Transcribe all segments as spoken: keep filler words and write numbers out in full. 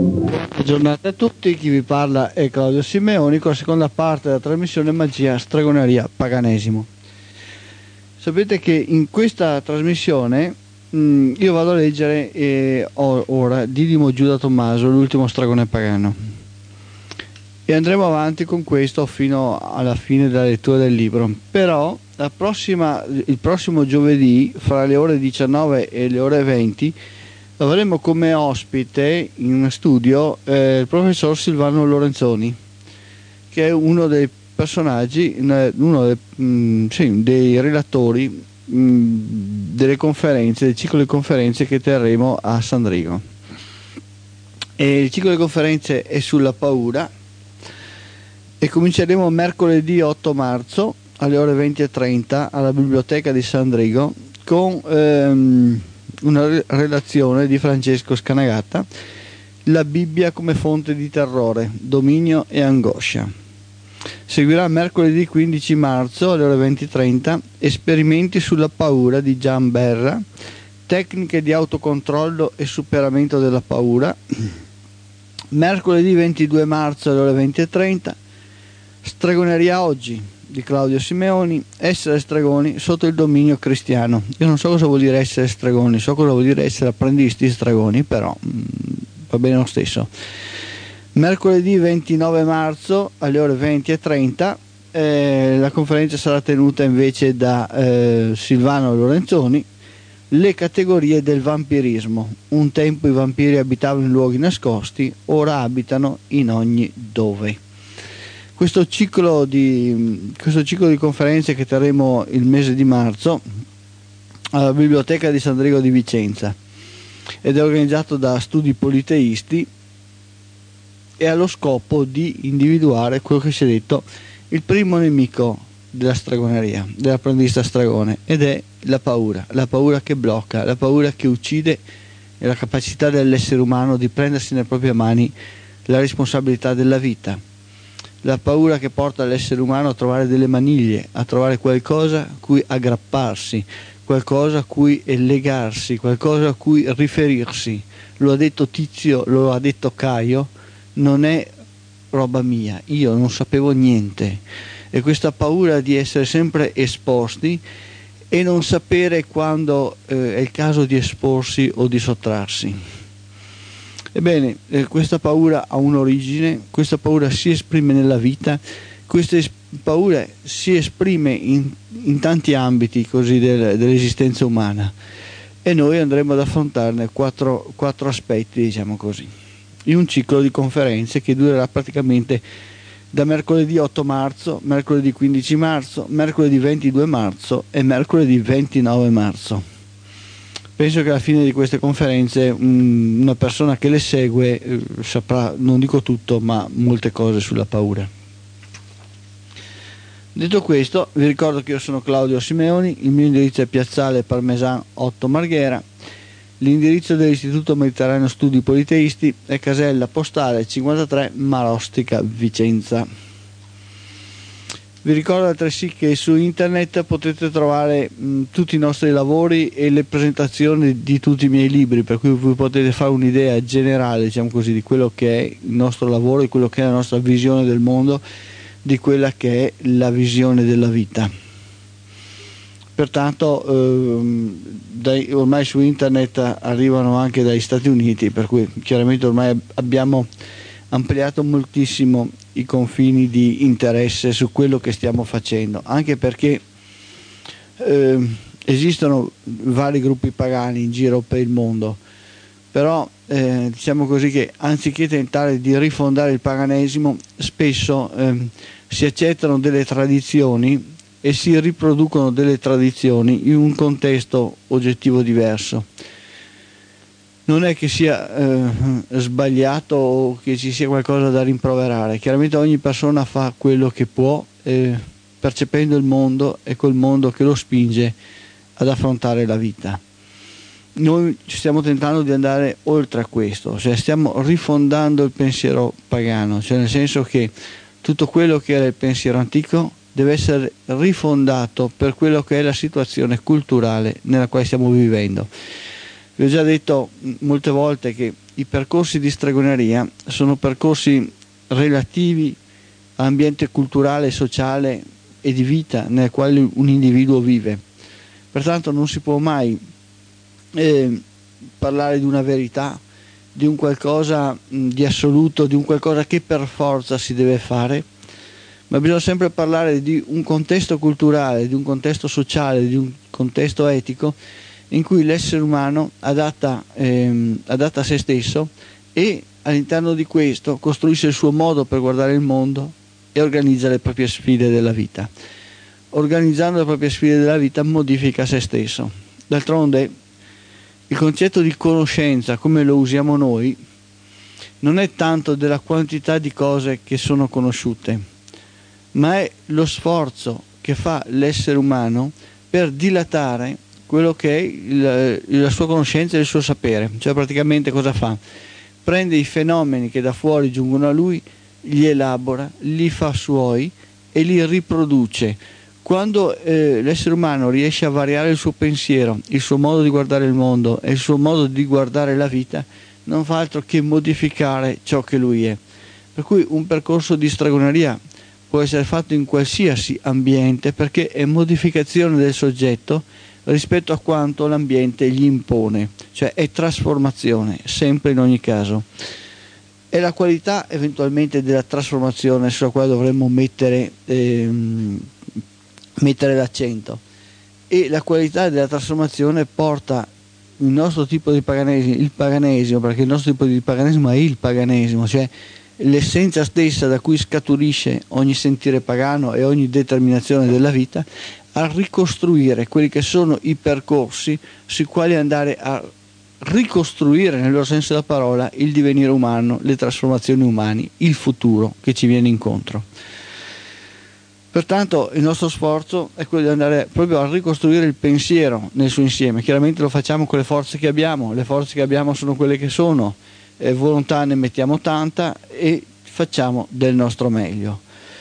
Buona giornata a tutti, chi vi parla è Claudio Simeoni con la seconda parte della trasmissione Magia, Stregoneria, Paganesimo. Sapete che in questa trasmissione mh, io vado a leggere eh, ora Didimo Giuda Tommaso, l'ultimo stregone pagano, e andremo avanti con questo fino alla fine della lettura del libro. Però la prossima, il prossimo giovedì fra le ore diciannove e le ore venti avremo come ospite in studio eh, il professor Silvano Lorenzoni, che è uno dei personaggi, uno dei, mh, sì, dei relatori mh, delle conferenze, del ciclo di conferenze che terremo a Sandrigo. E il ciclo di conferenze è sulla paura e cominceremo mercoledì otto marzo alle ore venti e trenta alla biblioteca di Sandrigo con ehm, una relazione di Francesco Scanagata, La Bibbia come fonte di terrore, dominio e angoscia. Seguirà mercoledì quindici marzo alle ore venti e trenta Esperimenti sulla paura di Gian Berra, tecniche di autocontrollo e superamento della paura. Mercoledì ventidue marzo alle ore venti e trenta Stregoneria oggi di Claudio Simeoni, essere stregoni sotto il dominio cristiano. Io non so cosa vuol dire essere stregoni, so cosa vuol dire essere apprendisti stregoni, però mh, va bene lo stesso. Mercoledì ventinove marzo alle ore venti e trenta eh, la conferenza sarà tenuta invece da eh, Silvano Lorenzoni, le categorie del vampirismo. Un tempo i vampiri abitavano in luoghi nascosti, ora abitano in ogni dove. Questo ciclo di, questo ciclo di conferenze che terremo il mese di marzo alla Biblioteca di Sandrigo di Vicenza ed è organizzato da Studi Politeisti e ha lo scopo di individuare quello che si è detto il primo nemico della stregoneria, dell'apprendista stregone, ed è la paura, la paura che blocca, la paura che uccide e la capacità dell'essere umano di prendersi nelle proprie mani la responsabilità della vita. La paura che porta l'essere umano a trovare delle maniglie, a trovare qualcosa a cui aggrapparsi, qualcosa a cui legarsi, qualcosa a cui riferirsi. Lo ha detto Tizio, lo ha detto Caio, non è roba mia, io non sapevo niente. E questa paura di essere sempre esposti e non sapere quando eh, è il caso di esporsi o di sottrarsi. Ebbene, eh, questa paura ha un'origine, questa paura si esprime nella vita, questa es- paura si esprime in, in tanti ambiti così del, dell'esistenza umana, e noi andremo ad affrontarne quattro, quattro aspetti, diciamo così, in un ciclo di conferenze che durerà praticamente da mercoledì otto marzo, mercoledì quindici marzo, mercoledì ventidue marzo e mercoledì ventinove marzo. Penso che alla fine di queste conferenze um, una persona che le segue eh, saprà, non dico tutto, ma molte cose sulla paura. Detto questo, vi ricordo che io sono Claudio Simeoni, il mio indirizzo è Piazzale Parmesan otto Marghera, l'indirizzo dell'Istituto Mediterraneo Studi Politeisti è casella postale cinquantatré Marostica Vicenza. Vi ricordo altresì che su internet potete trovare mh, tutti i nostri lavori e le presentazioni di tutti i miei libri, per cui voi potete fare un'idea generale, diciamo così, di quello che è il nostro lavoro, di quello che è la nostra visione del mondo, di quella che è la visione della vita. Pertanto ehm, dai, ormai su internet arrivano anche dagli Stati Uniti, per cui chiaramente ormai abbiamo ampliato moltissimo i confini di interesse su quello che stiamo facendo, anche perché eh, esistono vari gruppi pagani in giro per il mondo, però eh, diciamo così che anziché tentare di rifondare il paganesimo, spesso eh, si accettano delle tradizioni e si riproducono delle tradizioni in un contesto oggettivo diverso. Non è che sia eh, sbagliato o che ci sia qualcosa da rimproverare, chiaramente ogni persona fa quello che può, eh, percependo il mondo e quel mondo che lo spinge ad affrontare la vita. Noi ci stiamo tentando di andare oltre a questo, cioè stiamo rifondando il pensiero pagano, cioè nel senso che tutto quello che era il pensiero antico deve essere rifondato per quello che è la situazione culturale nella quale stiamo vivendo. Vi ho già detto molte volte che i percorsi di stregoneria sono percorsi relativi all'ambiente culturale, sociale e di vita nel quale un individuo vive. Pertanto non si può mai eh, parlare di una verità, di un qualcosa mh, di assoluto, di un qualcosa che per forza si deve fare, ma bisogna sempre parlare di un contesto culturale, di un contesto sociale, di un contesto etico in cui l'essere umano adatta, ehm, adatta a se stesso e all'interno di questo costruisce il suo modo per guardare il mondo e organizza le proprie sfide della vita. Organizzando le proprie sfide della vita modifica se stesso. D'altronde il concetto di conoscenza, come lo usiamo noi, non è tanto della quantità di cose che sono conosciute, ma è lo sforzo che fa l'essere umano per dilatare quello che è il, la sua conoscenza e il suo sapere. Cioè praticamente cosa fa? Prende i fenomeni che da fuori giungono a lui, li elabora, li fa suoi e li riproduce. Quando eh, l'essere umano riesce a variare il suo pensiero, il suo modo di guardare il mondo e il suo modo di guardare la vita, non fa altro che modificare ciò che lui è. Per cui un percorso di stregoneria può essere fatto in qualsiasi ambiente, perché è modificazione del soggetto rispetto a quanto l'ambiente gli impone, cioè è trasformazione, sempre in ogni caso. È la qualità eventualmente della trasformazione sulla quale dovremmo mettere, ehm, mettere l'accento, e la qualità della trasformazione porta il nostro tipo di paganesimo, il paganesimo, perché il nostro tipo di paganesimo è il paganesimo, cioè l'essenza stessa da cui scaturisce ogni sentire pagano e ogni determinazione della vita, a ricostruire quelli che sono i percorsi sui quali andare a ricostruire nel loro senso della parola il divenire umano, le trasformazioni umane, il futuro che ci viene incontro. Pertanto il nostro sforzo è quello di andare proprio a ricostruire il pensiero nel suo insieme. Chiaramente lo facciamo con le forze che abbiamo, le forze che abbiamo sono quelle che sono, eh, volontà ne mettiamo tanta e facciamo del nostro meglio.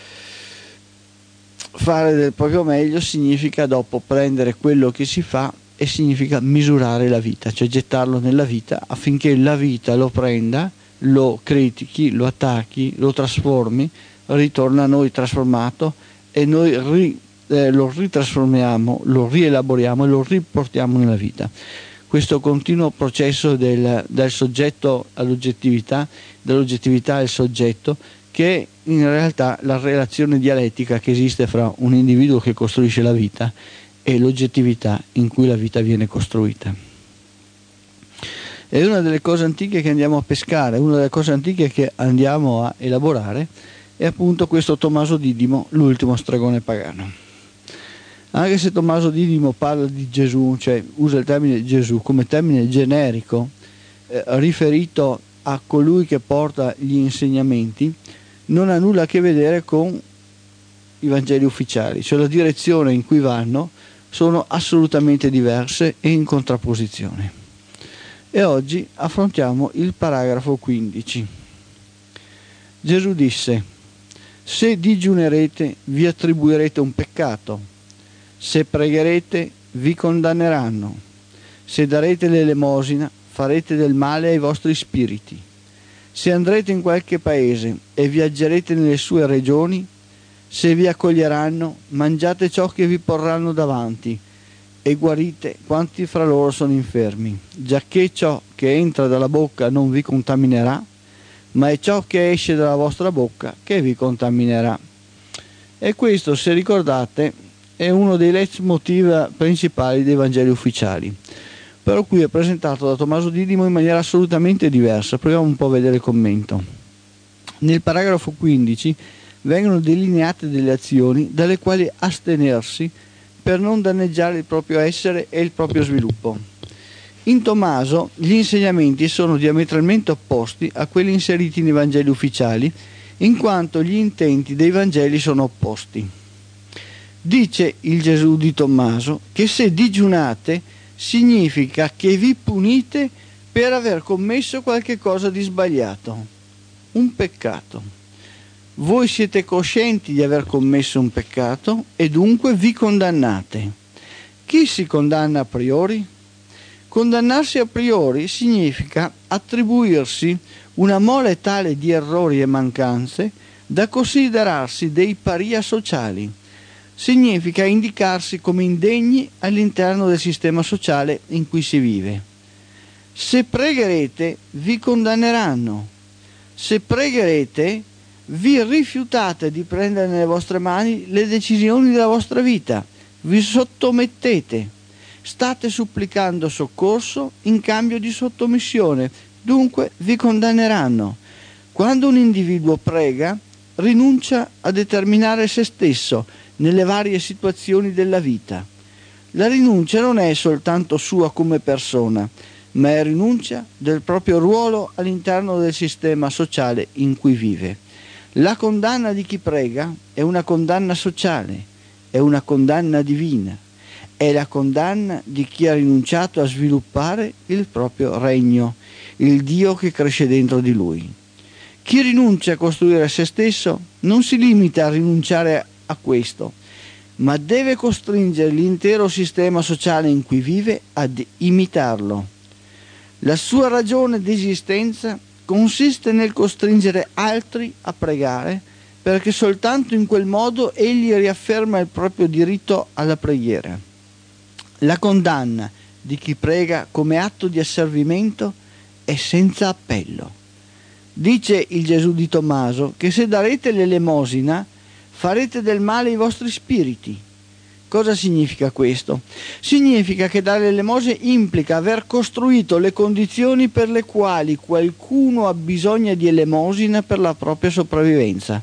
Fare del proprio meglio significa dopo prendere quello che si fa e significa misurare la vita, cioè gettarlo nella vita affinché la vita lo prenda, lo critichi, lo attacchi, lo trasformi, ritorna a noi trasformato e noi ri, eh, lo ritrasformiamo, lo rielaboriamo e lo riportiamo nella vita. Questo continuo processo del, dal soggetto all'oggettività, dall'oggettività al soggetto, che è in realtà la relazione dialettica che esiste fra un individuo che costruisce la vita e l'oggettività in cui la vita viene costruita. È una delle cose antiche che andiamo a pescare, una delle cose antiche che andiamo a elaborare è appunto questo Tommaso Didimo, l'ultimo stregone pagano. Anche se Tommaso Didimo parla di Gesù, cioè usa il termine Gesù come termine generico eh, riferito a colui che porta gli insegnamenti, non ha nulla a che vedere con i Vangeli ufficiali, cioè la direzione in cui vanno sono assolutamente diverse e in contrapposizione. E oggi affrontiamo il paragrafo quindici. Gesù disse: se digiunerete vi attribuirete un peccato, se pregherete vi condanneranno, se darete l'elemosina farete del male ai vostri spiriti. Se andrete in qualche paese e viaggerete nelle sue regioni, se vi accoglieranno, mangiate ciò che vi porranno davanti e guarite quanti fra loro sono infermi, giacché ciò che entra dalla bocca non vi contaminerà, ma è ciò che esce dalla vostra bocca che vi contaminerà. E questo, se ricordate, è uno dei leitmotiv principali dei Vangeli ufficiali. Però qui è presentato da Tommaso Didimo in maniera assolutamente diversa. Proviamo un po' a vedere il commento. Nel paragrafo quindici vengono delineate delle azioni dalle quali astenersi per non danneggiare il proprio essere e il proprio sviluppo. In Tommaso gli insegnamenti sono diametralmente opposti a quelli inseriti nei Vangeli ufficiali, in quanto gli intenti dei Vangeli sono opposti. Dice il Gesù di Tommaso che se digiunate significa che vi punite per aver commesso qualche cosa di sbagliato, un peccato. Voi siete coscienti di aver commesso un peccato e dunque vi condannate. Chi si condanna a priori? Condannarsi a priori significa attribuirsi una mole tale di errori e mancanze da considerarsi dei paria sociali. Significa indicarsi come indegni all'interno del sistema sociale in cui si vive. Se pregherete, vi condanneranno. Se pregherete, vi rifiutate di prendere nelle vostre mani le decisioni della vostra vita. Vi sottomettete. State supplicando soccorso in cambio di sottomissione, dunque vi condanneranno. Quando un individuo prega, rinuncia a determinare se stesso nelle varie situazioni della vita. La rinuncia non è soltanto sua come persona, ma è rinuncia del proprio ruolo all'interno del sistema sociale in cui vive. La condanna di chi prega è una condanna sociale, è una condanna divina, è la condanna di chi ha rinunciato a sviluppare il proprio regno, il Dio che cresce dentro di lui. Chi rinuncia a costruire se stesso non si limita a rinunciare a questo, ma deve costringere l'intero sistema sociale in cui vive ad imitarlo. La sua ragione di esistenza consiste nel costringere altri a pregare, perché soltanto in quel modo egli riafferma il proprio diritto alla preghiera. La condanna di chi prega come atto di asservimento è senza appello. Dice il Gesù di Tommaso che se darete l'elemosina farete del male ai vostri spiriti. Cosa significa questo? Significa che dare l'elemosina implica aver costruito le condizioni per le quali qualcuno ha bisogno di elemosina per la propria sopravvivenza.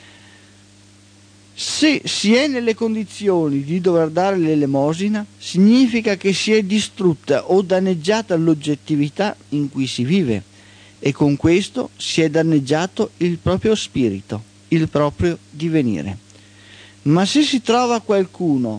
Se si è nelle condizioni di dover dare l'elemosina, significa che si è distrutta o danneggiata l'oggettività in cui si vive e con questo si è danneggiato il proprio spirito, il proprio divenire. Ma se si trova qualcuno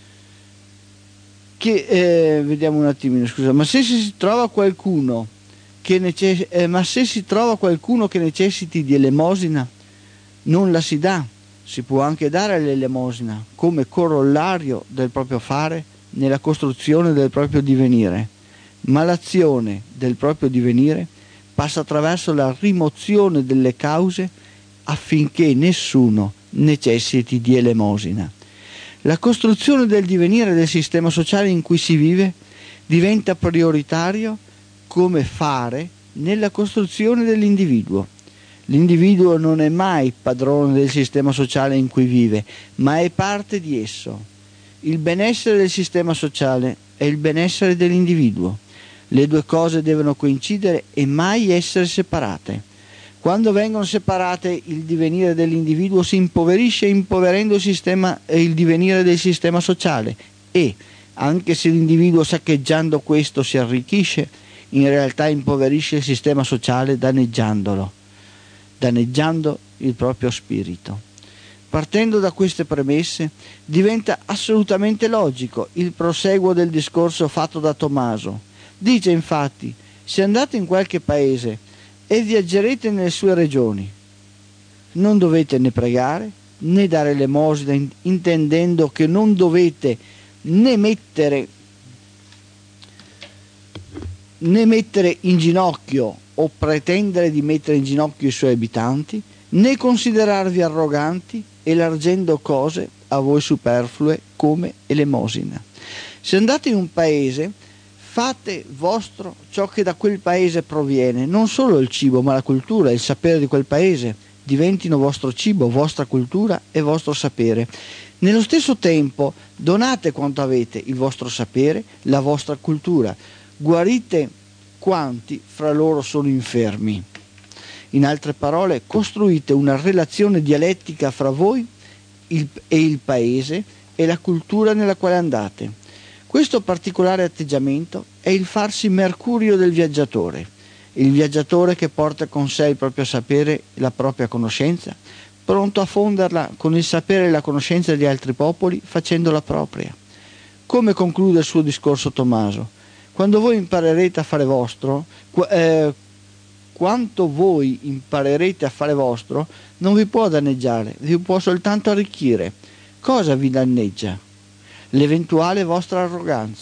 che eh, vediamo un attimino, scusa, ma se si trova qualcuno che necess- eh, ma se si trova qualcuno che necessiti di elemosina, non la si dà. Si può anche dare l'elemosina come corollario del proprio fare nella costruzione del proprio divenire, ma l'azione del proprio divenire passa attraverso la rimozione delle cause affinché nessuno necessiti di elemosina. La costruzione del divenire del sistema sociale in cui si vive diventa prioritario come fare nella costruzione dell'individuo. L'individuo non è mai padrone del sistema sociale in cui vive, ma è parte di esso. Il benessere del sistema sociale è il benessere dell'individuo. Le due cose devono coincidere e mai essere separate. Quando vengono separate, il divenire dell'individuo si impoverisce, impoverendo il sistema e il divenire del sistema sociale e, anche se l'individuo saccheggiando questo si arricchisce, in realtà impoverisce il sistema sociale danneggiandolo. danneggiando il proprio spirito. Partendo da queste premesse, diventa assolutamente logico il proseguo del discorso fatto da Tommaso. Dice infatti: se andate in qualche paese e viaggerete nelle sue regioni, non dovete né pregare né dare elemosina, intendendo che non dovete né mettere né mettere in ginocchio o pretendere di mettere in ginocchio i suoi abitanti, né considerarvi arroganti elargendo cose a voi superflue come elemosina. Se andate in un paese, fate vostro ciò che da quel paese proviene, non solo il cibo, ma la cultura e il sapere di quel paese diventino vostro cibo, vostra cultura e vostro sapere. Nello stesso tempo donate quanto avete, il vostro sapere, la vostra cultura, guarite quanti fra loro sono infermi. In altre parole, costruite una relazione dialettica fra voi il, e il paese e la cultura nella quale andate. Questo particolare atteggiamento è il farsi mercurio del viaggiatore, il viaggiatore che porta con sé il proprio sapere e la propria conoscenza, pronto a fonderla con il sapere e la conoscenza di altri popoli, facendola propria. Come conclude il suo discorso Tommaso? Quando voi imparerete a fare vostro, eh, quanto voi imparerete a fare vostro, non vi può danneggiare, vi può soltanto arricchire. Cosa vi danneggia? L'eventuale vostra arroganza,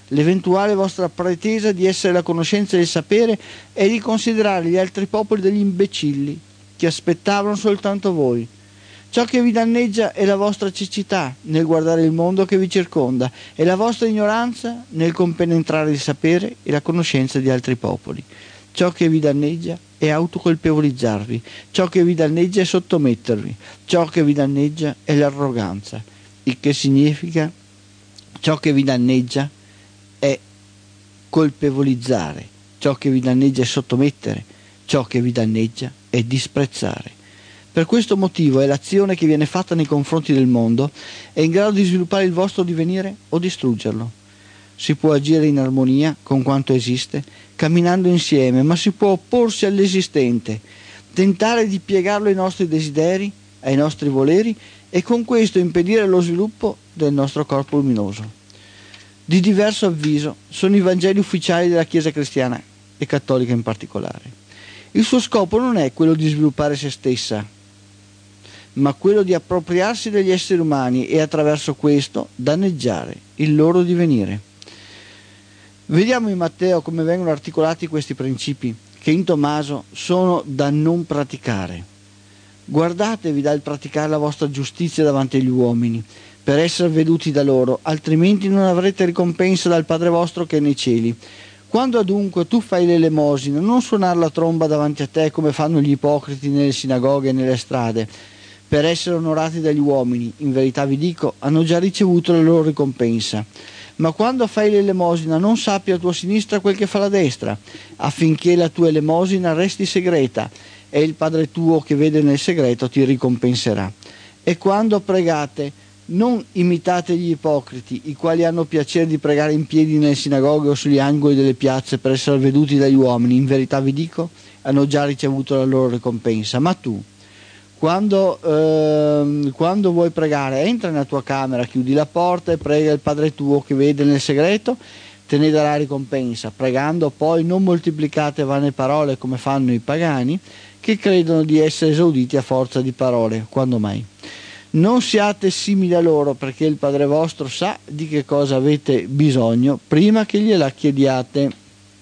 L'eventuale vostra pretesa di essere la conoscenza del sapere è di considerare gli altri popoli degli imbecilli che aspettavano soltanto voi. Ciò che vi danneggia è la vostra cecità nel guardare il mondo che vi circonda e la vostra ignoranza nel compenetrare il sapere e la conoscenza di altri popoli. Ciò che vi danneggia è autocolpevolizzarvi, ciò che vi danneggia è sottomettervi, ciò che vi danneggia è l'arroganza, il che significa ciò che vi danneggia è colpevolizzare, ciò che vi danneggia è sottomettere, ciò che vi danneggia è disprezzare. Per questo motivo è l'azione che viene fatta nei confronti del mondo è in grado di sviluppare il vostro divenire o distruggerlo. Si può agire in armonia con quanto esiste, camminando insieme, ma si può opporsi all'esistente, tentare di piegarlo ai nostri desideri, ai nostri voleri e con questo impedire lo sviluppo del nostro corpo luminoso. Di diverso avviso sono i Vangeli ufficiali della Chiesa cristiana e cattolica in particolare. Il suo scopo non è quello di sviluppare se stessa, ma quello di appropriarsi degli esseri umani e attraverso questo danneggiare il loro divenire. Vediamo in Matteo come vengono articolati questi principi, che in Tommaso sono da non praticare. Guardatevi dal praticare la vostra giustizia davanti agli uomini, per essere veduti da loro, altrimenti non avrete ricompensa dal Padre vostro che è nei cieli. Quando adunque tu fai l'elemosina, non suonare la tromba davanti a te come fanno gli ipocriti nelle sinagoghe e nelle strade, per essere onorati dagli uomini. In verità vi dico, hanno già ricevuto la loro ricompensa. Ma quando fai l'elemosina non sappi a tua sinistra quel che fa la destra, affinché la tua elemosina resti segreta, e il Padre tuo che vede nel segreto ti ricompenserà. E quando pregate, non imitate gli ipocriti, i quali hanno piacere di pregare in piedi nelle sinagoghe o sugli angoli delle piazze per essere veduti dagli uomini. In verità vi dico, hanno già ricevuto la loro ricompensa. Ma tu, Quando, eh, quando vuoi pregare, entra nella tua camera, chiudi la porta e prega il Padre tuo che vede nel segreto, te ne darà ricompensa. Pregando poi non moltiplicate vane parole come fanno i pagani, che credono di essere esauditi a forza di parole. Quando mai? Non siate simili a loro, perché il Padre vostro sa di che cosa avete bisogno prima che gliela chiediate.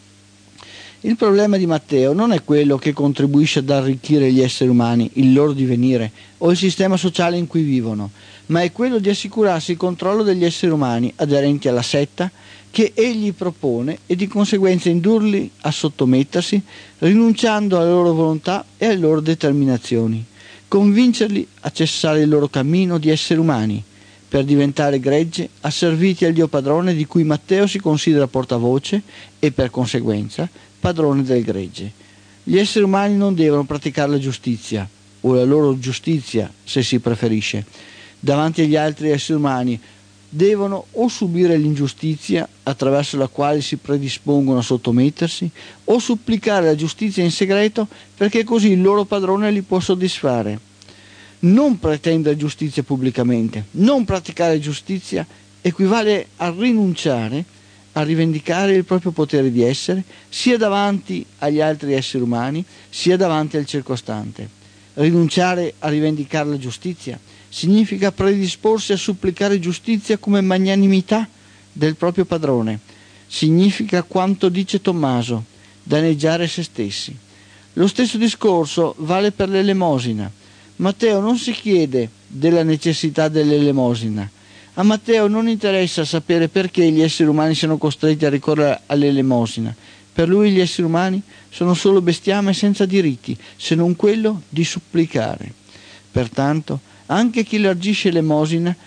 Il problema di Matteo non è quello che contribuisce ad arricchire gli esseri umani, il loro divenire o il sistema sociale in cui vivono, ma è quello di assicurarsi il controllo degli esseri umani aderenti alla setta che egli propone e di conseguenza indurli a sottomettersi, rinunciando alla loro volontà e alle loro determinazioni, convincerli a cessare il loro cammino di esseri umani per diventare gregge asserviti al Dio padrone di cui Matteo si considera portavoce e per conseguenza padrone del gregge. Gli esseri umani non devono praticare la giustizia, o la loro giustizia se si preferisce, davanti agli altri esseri umani. Devono o subire l'ingiustizia attraverso la quale si predispongono a sottomettersi, o supplicare la giustizia in segreto perché così il loro padrone li può soddisfare. Non pretendere giustizia pubblicamente, non praticare giustizia equivale a rinunciare a rivendicare il proprio potere di essere, sia davanti agli altri esseri umani, sia davanti al circostante. Rinunciare a rivendicare la giustizia significa predisporsi a supplicare giustizia come magnanimità del proprio padrone. Significa quanto dice Tommaso, danneggiare se stessi. Lo stesso discorso vale per l'elemosina. Matteo non si chiede della necessità dell'elemosina. A Matteo non interessa sapere perché gli esseri umani siano costretti a ricorrere all'elemosina. Per lui gli esseri umani sono solo bestiame senza diritti, se non quello di supplicare. Pertanto, anche chi largisce l'elemosina,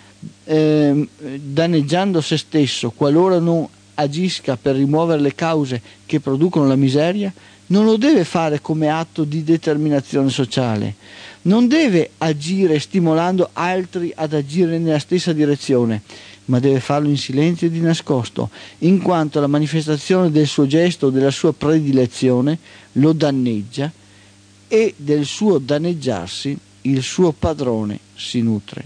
eh, danneggiando se stesso, qualora non agisca per rimuovere le cause che producono la miseria, non lo deve fare come atto di determinazione sociale. Non deve agire stimolando altri ad agire nella stessa direzione, ma deve farlo in silenzio e di nascosto, in quanto la manifestazione del suo gesto o della sua predilezione lo danneggia e del suo danneggiarsi il suo padrone si nutre.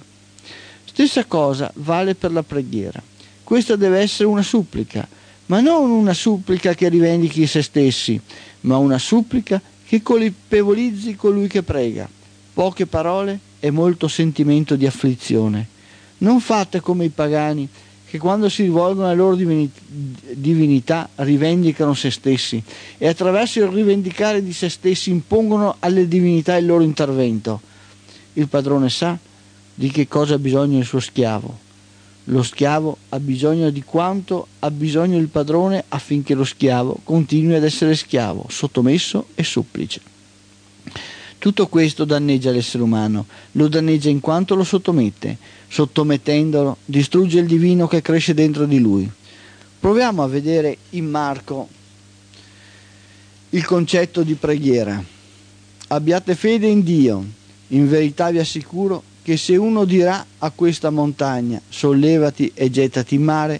Stessa cosa vale per la preghiera. Questa deve essere una supplica, ma non una supplica che rivendichi se stessi, ma una supplica che colpevolizzi colui che prega. Poche parole e molto sentimento di afflizione. Non fate come i pagani che quando si rivolgono alle loro divinità rivendicano se stessi e attraverso il rivendicare di se stessi impongono alle divinità il loro intervento. Il padrone sa di che cosa ha bisogno il suo schiavo. Lo schiavo ha bisogno di quanto ha bisogno il padrone affinché lo schiavo continui ad essere schiavo, sottomesso e supplice. Tutto questo danneggia l'essere umano, lo danneggia in quanto lo sottomette. Sottomettendolo, distrugge il divino che cresce dentro di lui. Proviamo a vedere in Marco il concetto di preghiera. Abbiate fede in Dio, in verità vi assicuro che se uno dirà a questa montagna sollevati e gettati in mare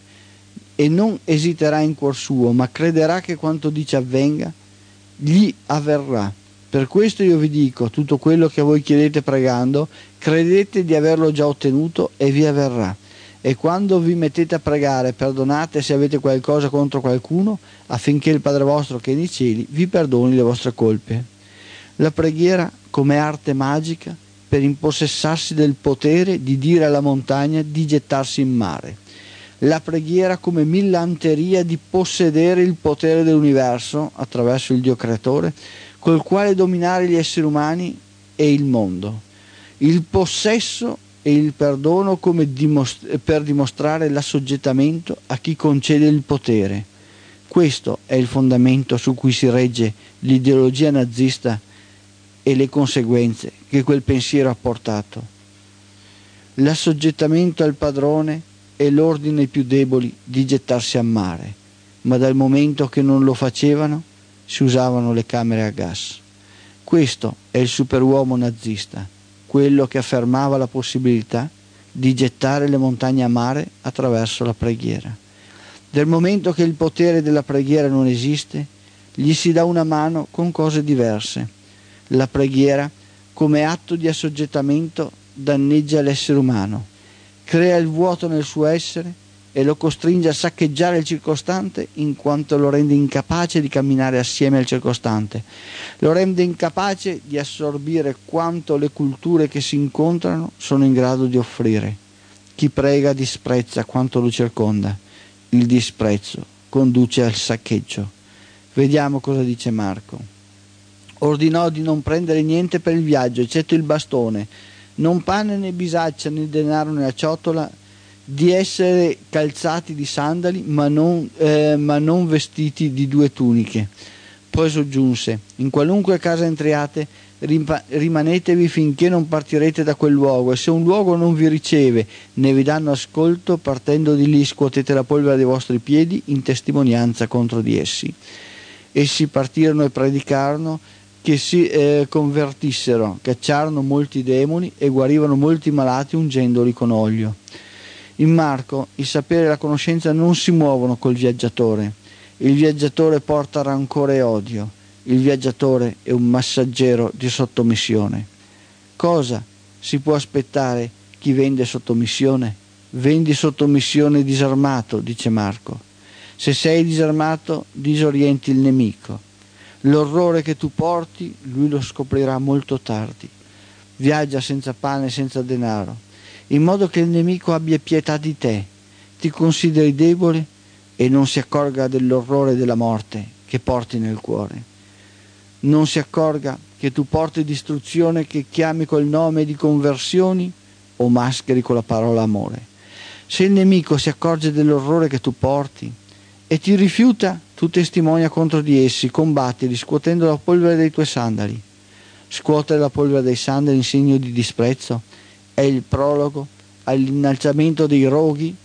e non esiterà in cuor suo, ma crederà che quanto dice avvenga, gli avverrà. Per questo io vi dico, tutto quello che voi chiedete pregando, credete di averlo già ottenuto e vi avverrà. E quando vi mettete a pregare, perdonate se avete qualcosa contro qualcuno, affinché il Padre vostro che è nei cieli vi perdoni le vostre colpe. La preghiera come arte magica per impossessarsi del potere di dire alla montagna di gettarsi in mare. La preghiera come millanteria di possedere il potere dell'universo attraverso il Dio creatore, col quale dominare gli esseri umani e il mondo. Il possesso e il perdono come dimost- per dimostrare l'assoggettamento a chi concede il potere. Questo è il fondamento su cui si regge l'ideologia nazista e le conseguenze che quel pensiero ha portato. L'assoggettamento al padrone è l'ordine ai più deboli di gettarsi a mare, ma dal momento che non lo facevano si usavano le camere a gas. Questo è il superuomo nazista, quello che affermava la possibilità di gettare le montagne a mare attraverso la preghiera. Dal momento che il potere della preghiera non esiste, gli si dà una mano con cose diverse. La preghiera, come atto di assoggettamento, danneggia l'essere umano, crea il vuoto nel suo essere e lo costringe a saccheggiare il circostante in quanto lo rende incapace di camminare assieme al circostante, lo rende incapace di assorbire quanto le culture che si incontrano sono in grado di offrire. Chi prega disprezza quanto lo circonda, il disprezzo conduce al saccheggio. Vediamo cosa dice Marco. Ordinò di non prendere niente per il viaggio, eccetto il bastone, non pane né bisaccia né denaro né la ciotola, di essere calzati di sandali, ma non, eh, ma non vestiti di due tuniche. Poi soggiunse: in qualunque casa entriate, rimanetevi finché non partirete da quel luogo, e se un luogo non vi riceve né vi danno ascolto, partendo di lì scuotete la polvere dei vostri piedi in testimonianza contro di essi. Essi partirono e predicarono che si eh, convertissero, cacciarono molti demoni e guarivano molti malati ungendoli con olio. In Marco il sapere e la conoscenza non si muovono col viaggiatore. Il viaggiatore porta rancore e odio. Il viaggiatore è un messaggero di sottomissione. Cosa si può aspettare chi vende sottomissione? Vendi sottomissione disarmato, dice Marco. Se sei disarmato, disorienti il nemico. L'orrore che tu porti, lui lo scoprirà molto tardi. Viaggia senza pane e senza denaro, in modo che il nemico abbia pietà di te, ti consideri debole e non si accorga dell'orrore della morte che porti nel cuore. Non si accorga che tu porti distruzione che chiami col nome di conversioni o mascheri con la parola amore. Se il nemico si accorge dell'orrore che tu porti e ti rifiuta, tu testimonia contro di essi, combattili scuotendo la polvere dei tuoi sandali. Scuotere la polvere dei sandali in segno di disprezzo è il prologo all'innalzamento dei roghi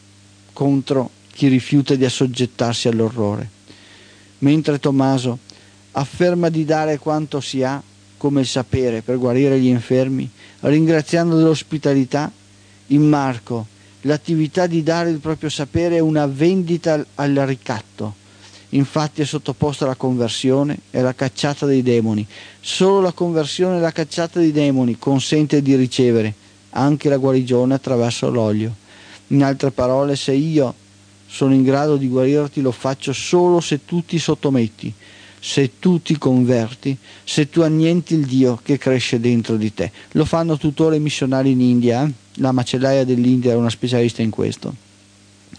contro chi rifiuta di assoggettarsi all'orrore. Mentre Tommaso afferma di dare quanto si ha, come il sapere, per guarire gli infermi, ringraziando dell'ospitalità, in Marco l'attività di dare il proprio sapere è una vendita al ricatto. Infatti è sottoposta alla conversione e alla cacciata dei demoni. Solo la conversione e la cacciata dei demoni consente di ricevere anche la guarigione attraverso l'olio. In altre parole, se io sono in grado di guarirti, lo faccio solo se tu ti sottometti, se tu ti converti, se tu annienti il Dio che cresce dentro di te. Lo fanno tuttora i missionari in India, eh? La macellaia dell'India è una specialista in questo.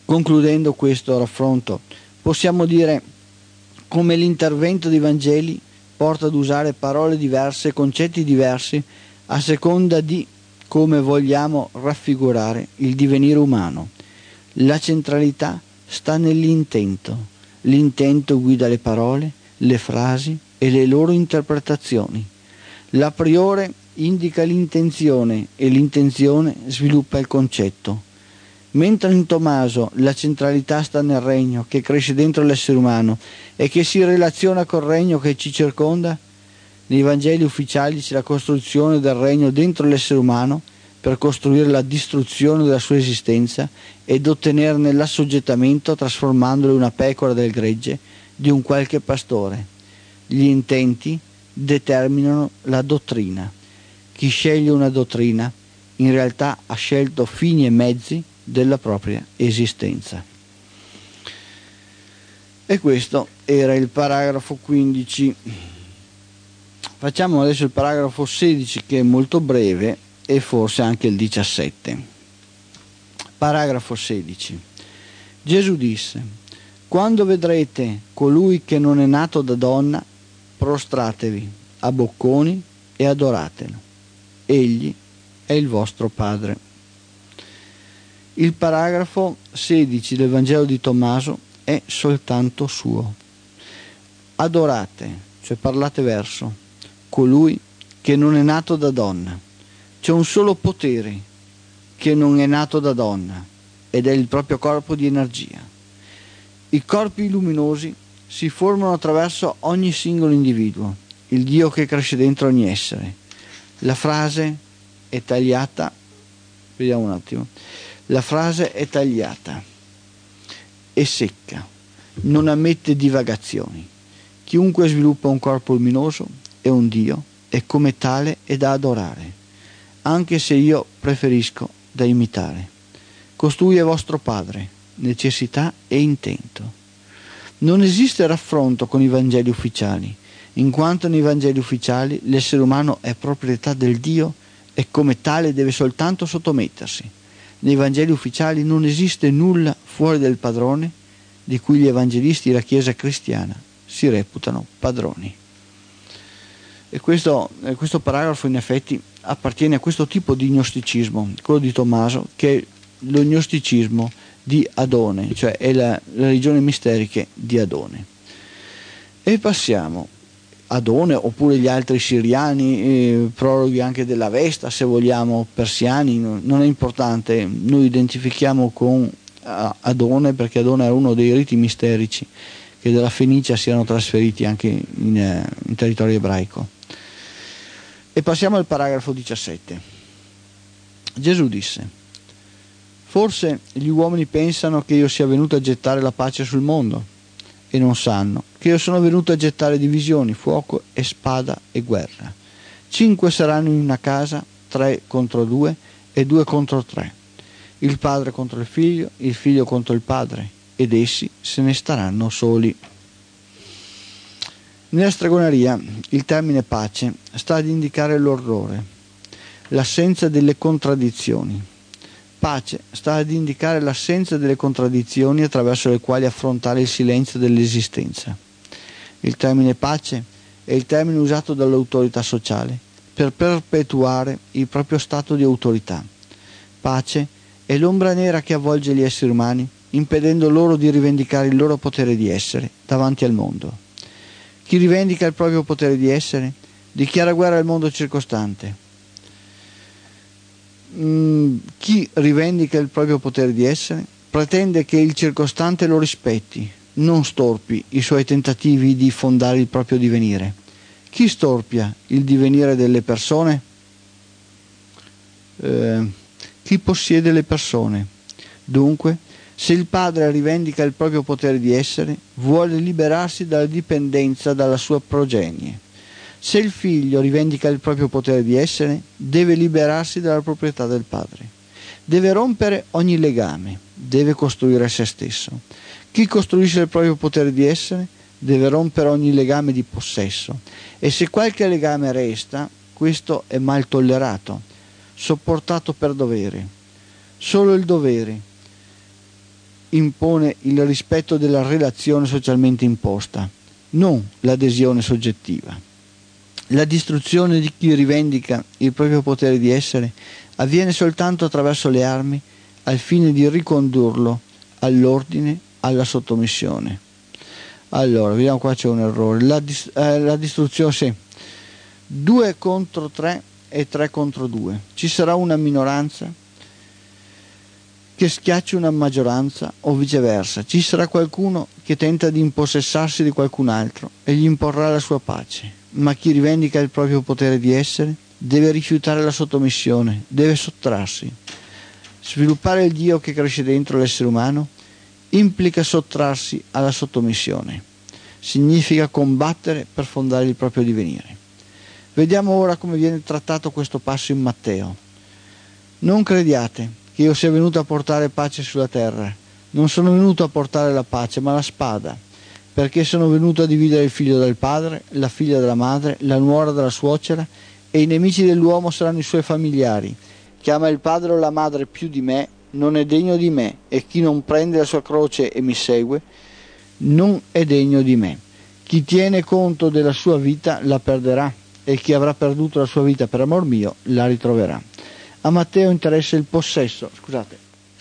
Concludendo questo raffronto, possiamo dire come l'intervento dei Vangeli porta ad usare parole diverse, concetti diversi, a seconda di come vogliamo raffigurare il divenire umano. La centralità sta nell'intento. L'intento guida le parole, le frasi e le loro interpretazioni. L'a priore indica l'intenzione e l'intenzione sviluppa il concetto. Mentre in Tommaso la centralità sta nel regno che cresce dentro l'essere umano e che si relaziona col regno che ci circonda, nei Vangeli ufficiali c'è la costruzione del regno dentro l'essere umano per costruire la distruzione della sua esistenza ed ottenerne l'assoggettamento trasformandolo in una pecora del gregge di un qualche pastore. Gli intenti determinano la dottrina. Chi sceglie una dottrina in realtà ha scelto fini e mezzi della propria esistenza. E questo era il paragrafo quindici. Facciamo adesso il paragrafo sedici, che è molto breve, e forse anche il diciassette. Paragrafo sedici. Gesù disse: quando vedrete colui che non è nato da donna, prostratevi a bocconi e adoratelo. Egli è il vostro Padre. Il paragrafo sedici del Vangelo di Tommaso è soltanto suo. Adorate, cioè parlate verso colui che non è nato da donna. C'è un solo potere che non è nato da donna ed è il proprio corpo di energia. I corpi luminosi si formano attraverso ogni singolo individuo, il Dio che cresce dentro ogni essere. La frase è tagliata, vediamo un attimo. La frase è tagliata e secca, non ammette divagazioni. Chiunque sviluppa un corpo luminoso è un Dio e come tale è da adorare, anche se io preferisco da imitare. Costui è vostro Padre, necessità e intento. Non esiste raffronto con i Vangeli ufficiali, in quanto nei Vangeli ufficiali l'essere umano è proprietà del Dio e come tale deve soltanto sottomettersi. Nei Vangeli ufficiali non esiste nulla fuori del padrone di cui gli evangelisti e la Chiesa cristiana si reputano padroni. E questo, questo paragrafo in effetti appartiene a questo tipo di gnosticismo, quello di Tommaso, che è lo gnosticismo di Adone, cioè è la, la religione misteriche di Adone. E passiamo Adone, oppure gli altri siriani, eh, prologhi anche dell'Avesta, se vogliamo, persiani, non è importante, noi identifichiamo con Adone perché Adone era uno dei riti misterici che dalla Fenicia si erano trasferiti anche in, eh, in territorio ebraico. E passiamo al paragrafo diciassette. Gesù disse: forse gli uomini pensano che io sia venuto a gettare la pace sul mondo e non sanno che io sono venuto a gettare divisioni, fuoco e spada e guerra. Cinque saranno in una casa, tre contro due e due contro tre. Il padre contro il figlio, il figlio contro il padre, ed essi se ne staranno soli. Nella stregoneria il termine pace sta ad indicare l'orrore, l'assenza delle contraddizioni. Pace sta ad indicare l'assenza delle contraddizioni attraverso le quali affrontare il silenzio dell'esistenza. Il termine pace è il termine usato dall'autorità sociale per perpetuare il proprio stato di autorità. Pace è l'ombra nera che avvolge gli esseri umani, impedendo loro di rivendicare il loro potere di essere davanti al mondo. Chi rivendica il proprio potere di essere dichiara guerra al mondo circostante. Mm, chi rivendica il proprio potere di essere pretende che il circostante lo rispetti, non storpi i suoi tentativi di fondare il proprio divenire. Chi storpia il divenire delle persone? Eh, chi possiede le persone. Dunque, se il padre rivendica il proprio potere di essere, vuole liberarsi dalla dipendenza dalla sua progenie. Se il figlio rivendica il proprio potere di essere, deve liberarsi dalla proprietà del padre. Deve rompere ogni legame, deve costruire se stesso. Chi costruisce il proprio potere di essere deve rompere ogni legame di possesso, e se qualche legame resta, questo è mal tollerato, sopportato per dovere. Solo il dovere impone il rispetto della relazione socialmente imposta, non l'adesione soggettiva. La distruzione di chi rivendica il proprio potere di essere avviene soltanto attraverso le armi, al fine di ricondurlo all'ordine, alla sottomissione. Allora, vediamo, qua c'è un errore. La, dis- eh, la distruzione, sì. due contro tre e tre contro due. Ci sarà una minoranza che schiacci una maggioranza o viceversa. Ci sarà qualcuno che tenta di impossessarsi di qualcun altro e gli imporrà la sua pace. Ma chi rivendica il proprio potere di essere deve rifiutare la sottomissione, deve sottrarsi. Sviluppare il Dio che cresce dentro l'essere umano implica sottrarsi alla sottomissione. Significa combattere per fondare il proprio divenire. Vediamo ora come viene trattato questo passo in Matteo. Non crediate che io sia venuto a portare pace sulla terra. Non sono venuto a portare la pace, ma la spada, perché sono venuto a dividere il figlio dal padre, la figlia dalla madre, la nuora dalla suocera, e i nemici dell'uomo saranno i suoi familiari. Chi ama il padre o la madre più di me non è degno di me, e chi non prende la sua croce e mi segue non è degno di me. Chi tiene conto della sua vita la perderà, e chi avrà perduto la sua vita per amor mio la ritroverà. A Matteo interessa il possesso, scusate.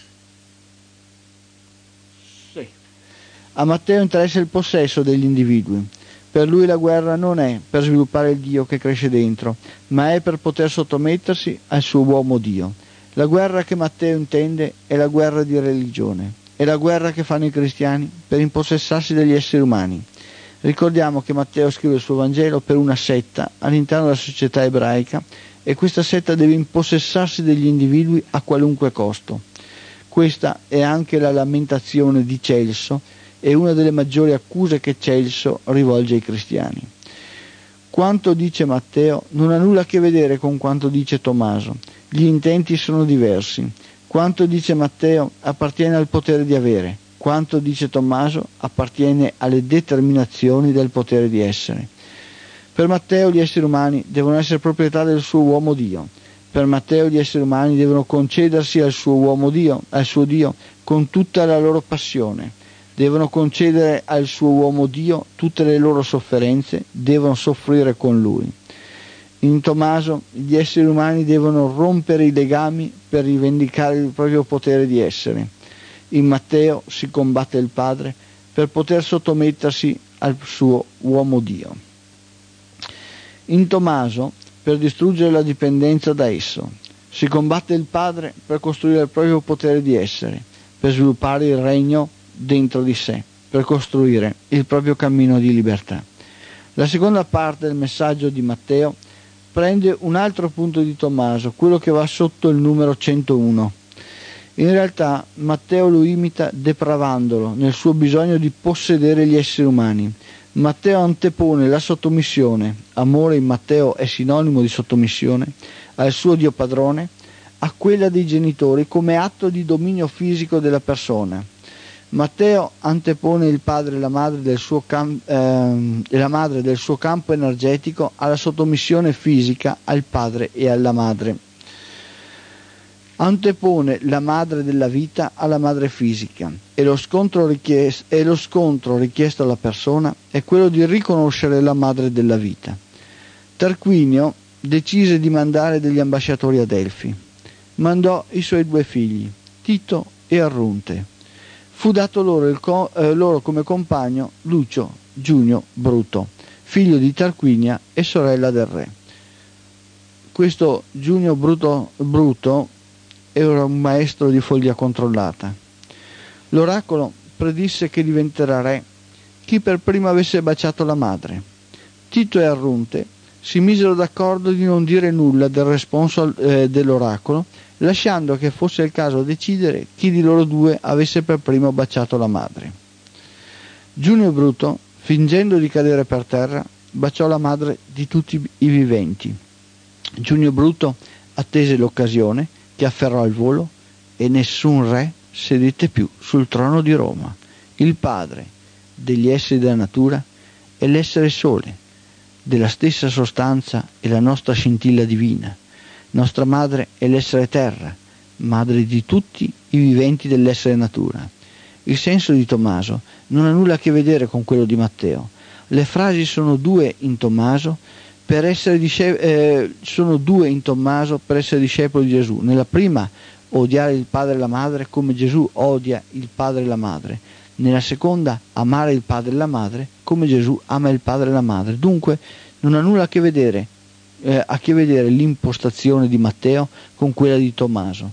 Sì. A Matteo interessa il possesso degli individui. Per lui la guerra non è per sviluppare il Dio che cresce dentro, ma è per poter sottomettersi al suo uomo Dio. La guerra che Matteo intende è la guerra di religione, è la guerra che fanno i cristiani per impossessarsi degli esseri umani. Ricordiamo che Matteo scrive il suo Vangelo per una setta all'interno della società ebraica, e questa setta deve impossessarsi degli individui a qualunque costo. Questa è anche la lamentazione di Celso e una delle maggiori accuse che Celso rivolge ai cristiani. Quanto dice Matteo non ha nulla a che vedere con quanto dice Tommaso. Gli intenti sono diversi. Quanto dice Matteo appartiene al potere di avere, quanto dice Tommaso appartiene alle determinazioni del potere di essere. Per Matteo gli esseri umani devono essere proprietà del suo uomo Dio. Per Matteo gli esseri umani devono concedersi al suo uomo Dio, al suo Dio, con tutta la loro passione. Devono concedere al suo uomo Dio tutte le loro sofferenze, devono soffrire con lui. In Tommaso gli esseri umani devono rompere i legami per rivendicare il proprio potere di essere. In Matteo si combatte il Padre per poter sottomettersi al suo uomo Dio. In Tommaso per distruggere la dipendenza da esso. Si combatte il Padre per costruire il proprio potere di essere, per sviluppare il regno dentro di sé, per costruire il proprio cammino di libertà. La seconda parte del messaggio di Matteo prende un altro punto di Tommaso, quello che va sotto il numero centouno. In realtà Matteo lo imita depravandolo nel suo bisogno di possedere gli esseri umani. Matteo antepone la sottomissione, amore in Matteo è sinonimo di sottomissione, al suo Dio padrone, a quella dei genitori come atto di dominio fisico della persona. Matteo antepone il padre e la madre del suo, cam- ehm, e la madre del suo campo energetico alla sottomissione fisica al padre e alla madre. Antepone la madre della vita alla madre fisica, e lo scontro richiesto, e lo scontro richiesto alla persona è quello di riconoscere la madre della vita. Tarquinio decise di mandare degli ambasciatori a Delfi. Mandò i suoi due figli, Tito e Arrunte. Fu dato loro, il co- eh, loro come compagno Lucio Giunio Bruto, figlio di Tarquinia e sorella del re. Questo Giunio Bruto, Bruto era un maestro di follia controllata. L'oracolo predisse che diventerà re chi per primo avesse baciato la madre. Tito e Arrunte si misero d'accordo di non dire nulla del responso eh, dell'oracolo, lasciando che fosse il caso decidere chi di loro due avesse per primo baciato la madre. Giunio Bruto, fingendo di cadere per terra, baciò la madre di tutti i viventi. Giunio Bruto attese l'occasione, che afferrò al volo, e nessun re sedette più sul trono di Roma. Il padre degli esseri della natura è l'essere sole, della stessa sostanza e la nostra scintilla divina. Nostra madre è l'essere terra, madre di tutti i viventi dell'essere natura. Il senso di Tommaso non ha nulla a che vedere con quello di Matteo. Le frasi sono due in Tommaso per essere disce- eh, sono due in Tommaso per essere discepolo di Gesù. Nella prima, odiare il padre e la madre come Gesù odia il padre e la madre. Nella seconda, amare il padre e la madre come Gesù ama il padre e la madre. Dunque non ha nulla a che vedere eh, a che vedere l'impostazione di Matteo con quella di Tommaso.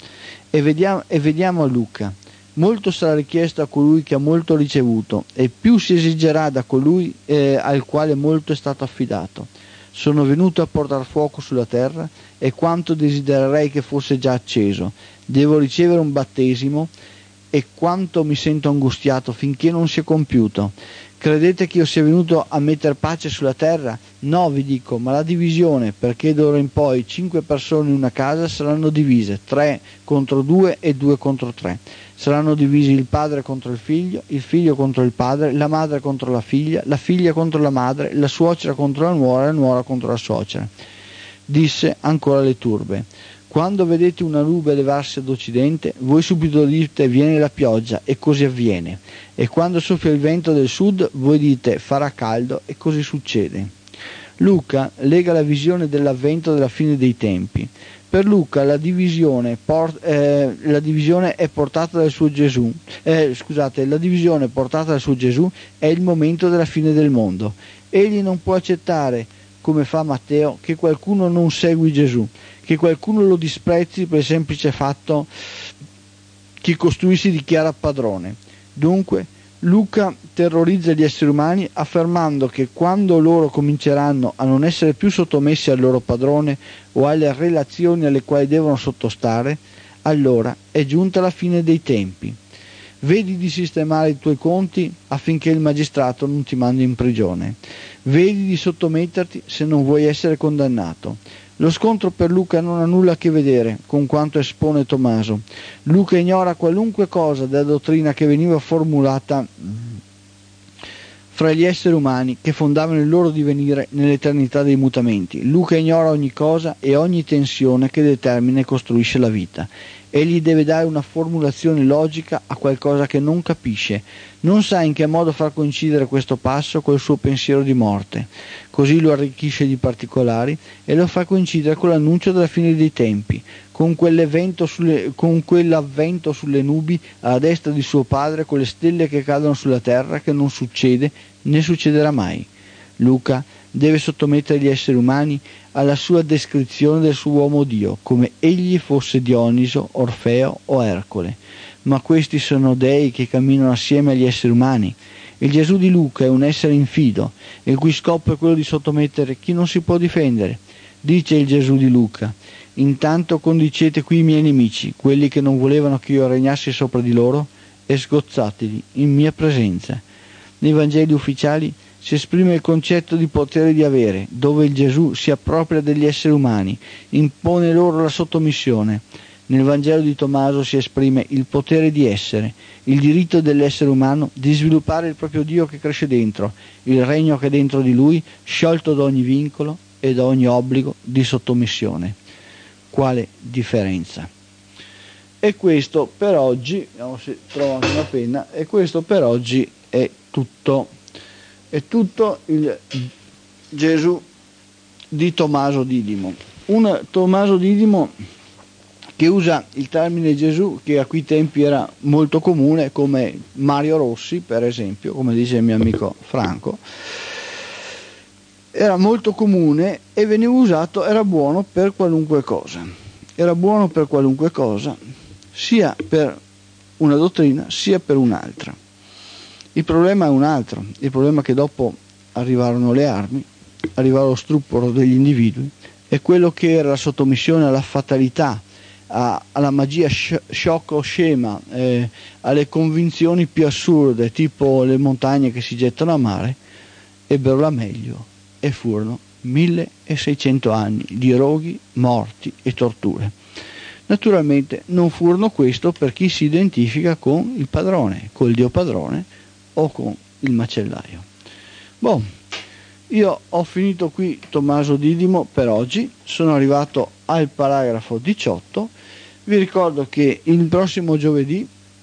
E vediamo, e vediamo a Luca. Molto sarà richiesto a colui che ha molto ricevuto, e più si esigerà da colui eh, al quale molto è stato affidato. Sono venuto a portare fuoco sulla terra, e quanto desidererei che fosse già acceso. Devo ricevere un battesimo, e quanto mi sento angustiato finché non sia compiuto. Credete che io sia venuto a mettere pace sulla terra? No, vi dico, ma la divisione, perché d'ora in poi cinque persone in una casa saranno divise, tre contro due e due contro tre. Saranno divisi il padre contro il figlio, il figlio contro il padre, la madre contro la figlia, la figlia contro la madre, la suocera contro la nuora, la nuora contro la suocera. Disse ancora le turbe: quando vedete una nube levarsi ad occidente, voi subito dite viene la pioggia, e così avviene. E quando soffia il vento del sud, voi dite farà caldo, e così succede. Luca lega la visione dell'avvento della fine dei tempi. Per Luca la divisione, port, eh, la divisione è portata dal suo Gesù. Eh, scusate, la divisione portata dal suo Gesù è il momento della fine del mondo. Egli non può accettare, come fa Matteo, che qualcuno non segui Gesù, che qualcuno lo disprezzi per il semplice fatto che costui si dichiara padrone. Dunque Luca terrorizza gli esseri umani affermando che quando loro cominceranno a non essere più sottomessi al loro padrone o alle relazioni alle quali devono sottostare, allora è giunta la fine dei tempi. Vedi di sistemare i tuoi conti affinché il magistrato non ti mandi in prigione. Vedi di sottometterti se non vuoi essere condannato. Lo scontro per Luca non ha nulla a che vedere con quanto espone Tommaso. Luca ignora qualunque cosa della dottrina che veniva formulata fra gli esseri umani che fondavano il loro divenire nell'eternità dei mutamenti. Luca ignora ogni cosa e ogni tensione che determina e costruisce la vita. Egli deve dare una formulazione logica a qualcosa che non capisce, non sa in che modo far coincidere questo passo col suo pensiero di morte. Così lo arricchisce di particolari e lo fa coincidere con l'annuncio della fine dei tempi, con quell'evento sulle, con quell'avvento sulle nubi alla destra di suo padre, con le stelle che cadono sulla terra, che non succede né succederà mai. Luca deve sottomettere gli esseri umani alla sua descrizione del suo uomo Dio, come egli fosse Dioniso, Orfeo o Ercole. Ma questi sono dei che camminano assieme agli esseri umani. Il Gesù di Luca è un essere infido, il cui scopo è quello di sottomettere chi non si può difendere. Dice il Gesù di Luca: intanto condicete qui i miei nemici, quelli che non volevano che io regnassi sopra di loro, e sgozzateli in mia presenza. Nei Vangeli ufficiali si esprime il concetto di potere di avere, dove il Gesù si appropria degli esseri umani, impone loro la sottomissione. Nel Vangelo di Tommaso si esprime il potere di essere, il diritto dell'essere umano di sviluppare il proprio Dio che cresce dentro, il regno che è dentro di lui, sciolto da ogni vincolo e da ogni obbligo di sottomissione. Quale differenza? E questo per oggi, vediamo se trovo anche una penna, e questo per oggi è tutto. È tutto il Gesù di Tommaso Didimo. Un Tommaso Didimo che usa il termine Gesù, che a quei tempi era molto comune, come Mario Rossi, per esempio, come dice il mio amico Franco, era molto comune e veniva usato, era buono per qualunque cosa. Era buono per qualunque cosa, sia per una dottrina, sia per un'altra. Il problema è un altro, il problema è che dopo arrivarono le armi, arrivò lo stupro degli individui, e quello che era la sottomissione alla fatalità, a, alla magia sciocca o scema, eh, alle convinzioni più assurde, tipo le montagne che si gettano a mare, ebbero la meglio e furono milleseicento anni di roghi, morti e torture. Naturalmente non furono questo per chi si identifica con il padrone, col Dio padrone, o con il macellaio. Boh, io ho finito qui Tommaso Didimo per oggi, sono arrivato al paragrafo diciotto. Vi ricordo che il prossimo giovedì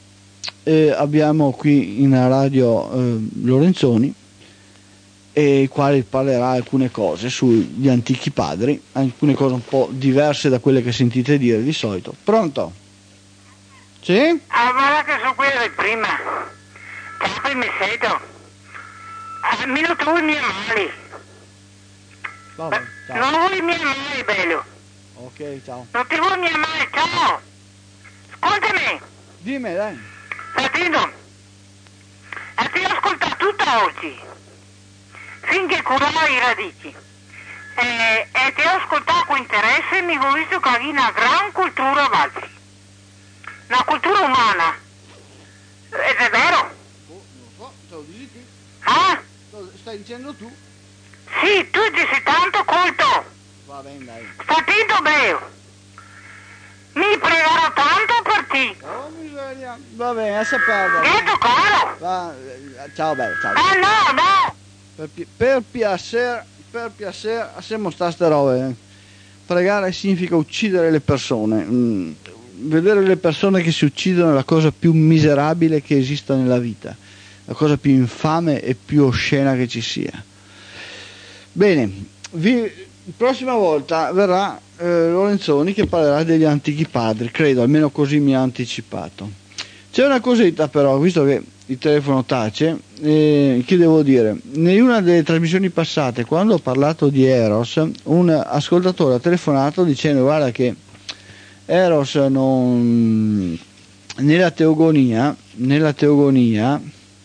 eh, abbiamo qui in radio eh, Lorenzoni, e il quale parlerà alcune cose sugli antichi padri, alcune cose un po' diverse da quelle che sentite dire di solito. Pronto? Sì? Ah, guarda che sono quello di prima. Ciao, mi sento. Ah, mi non trovo i miei mali. Vabbè, ciao. Non vuoi i miei mali, bello. Ok, ciao. Non ti vuoi i miei mali, ciao. Ascoltami. Dimmi, dai. Sentito? E ti ho ascoltato tutto oggi. Finché curava i radici. E, e ti ho ascoltato con interesse e mi ho visto che hai una gran cultura a Valsi. Una cultura umana. Ed è vero? Oh, non lo so, te lo dici tu. Ah? Lo stai dicendo tu. Sì, tu sei tanto colto. Va bene, dai. Sta attento, bello. Mi pregherò tanto per te. Oh, miseria. Va bene, lascia perdere. Detto caro. Va, eh, ciao, bello, ciao. Eh no, no. Per, pi- per piacere, per piacere, siamo sta ste robe. eh. Pregare significa uccidere le persone. Mm, vedere le persone che si uccidono è la cosa più miserabile che esista nella vita, la cosa più infame e più oscena che ci sia. Bene, vi, prossima volta verrà eh, Lorenzoni che parlerà degli antichi padri, credo, almeno così mi ha anticipato. C'è una cosetta però, visto che il telefono tace, eh, che devo dire, in una delle trasmissioni passate, quando ho parlato di Eros, un ascoltatore ha telefonato dicendo guarda che Eros non, nella teogonia, nella teogonia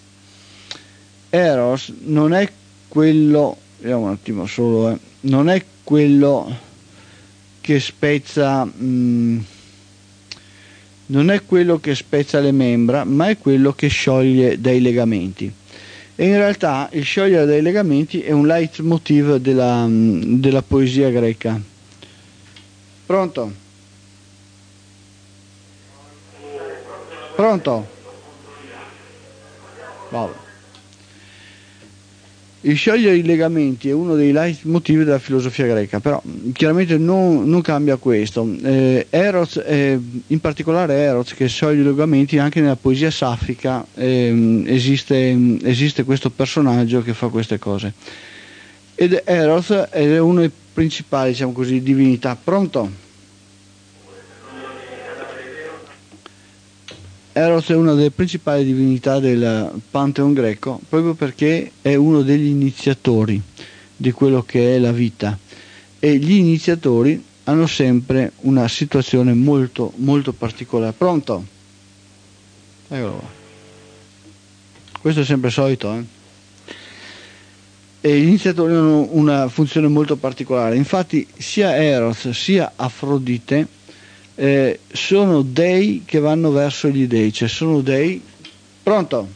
Eros non è quello, vediamo un attimo solo, eh, non è quello che spezza, mh, non è quello che spezza le membra, ma è quello che scioglie dai legamenti. E in realtà il sciogliere dai legamenti è un leitmotiv della, della poesia greca. Pronto? Pronto? Vabbè. Il sciogliere i legamenti è uno dei leitmotiv della filosofia greca, però chiaramente non, non cambia questo. Eh, Eros, eh, in particolare Eros, che scioglie i legamenti, anche nella poesia saffica eh, esiste, esiste questo personaggio che fa queste cose. Ed Eros è uno dei principali, diciamo così, divinità. Pronto? Eros è una delle principali divinità del Pantheon greco proprio perché è uno degli iniziatori di quello che è la vita, e gli iniziatori hanno sempre una situazione molto molto particolare. Pronto? Eccolo qua. Questo è sempre solito, eh? E gli iniziatori hanno una funzione molto particolare, infatti sia Eros sia Afrodite Eh, sono dei che vanno verso gli dei, cioè sono dei. Pronto?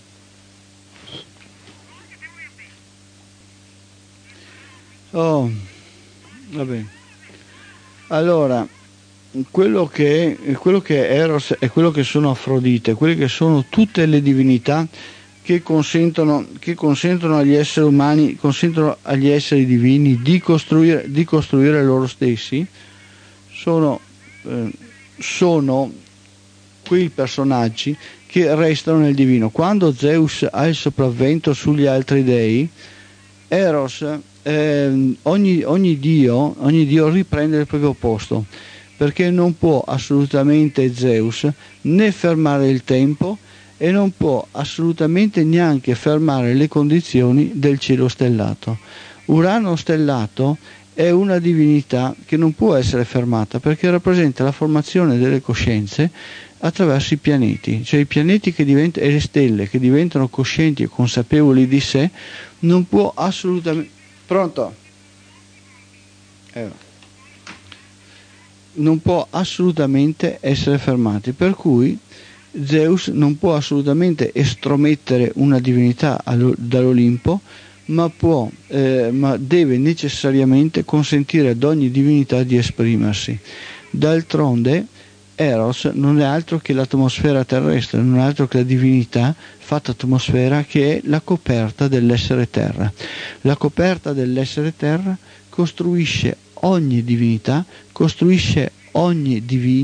Oh, va bene. Allora, quello che, quello che è Eros e quello che sono Afrodite, quelle che sono tutte le divinità che consentono, che consentono agli esseri umani, consentono agli esseri divini di costruire, di costruire loro stessi, sono eh, sono quei personaggi che restano nel divino. Quando Zeus ha il sopravvento sugli altri dei, Eros, eh, ogni, ogni, dio, ogni dio riprende il proprio posto, perché non può assolutamente Zeus né fermare il tempo e non può assolutamente neanche fermare le condizioni del cielo stellato. Urano stellato è una divinità che non può essere fermata perché rappresenta la formazione delle coscienze attraverso i pianeti, cioè i pianeti che diventano, e le stelle che diventano coscienti e consapevoli di sé, non può assolutamente. Pronto? Eh. Non può assolutamente essere fermati, per cui Zeus non può assolutamente estromettere una divinità dall'Olimpo, ma può, eh, ma deve necessariamente consentire ad ogni divinità di esprimersi. D'altronde Eros non è altro che l'atmosfera terrestre, non è altro che la divinità fatta atmosfera, che è la coperta dell'essere terra. La coperta dell'essere terra costruisce ogni divinità, costruisce ogni divino